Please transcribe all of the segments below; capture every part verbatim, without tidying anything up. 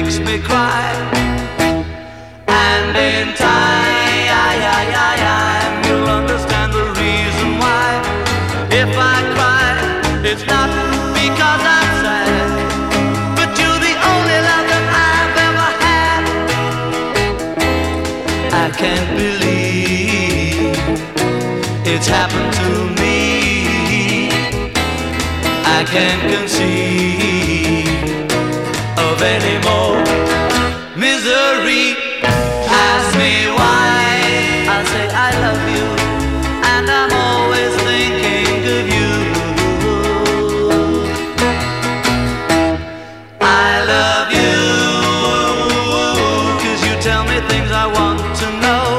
makes me cry. And in time, you'll understand the reason why. If I cry, it's not because I'm sad, but you're the only love that I've ever had. I can't believe it's happened to me. I can't conceive of any more misery. Ask me why, I say I love you, and I'm always thinking of you. I love you, 'cause you tell me things I want to know.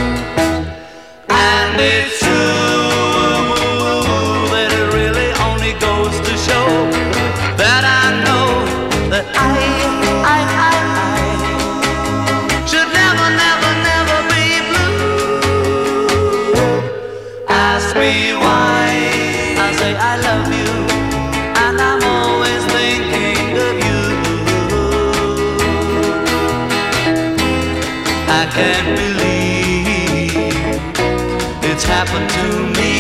And it's true that it really only goes to show that I know that I, I, I, I should never, never, never be blue. Ask me why, I say I love you, and I'm always thinking of you. I can't believe it's happened to me.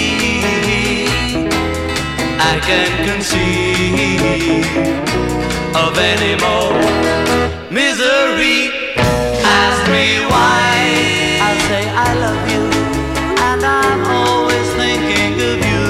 I can't conceive of any more misery. Ask me why, I say I love you, and I'm always thinking of you.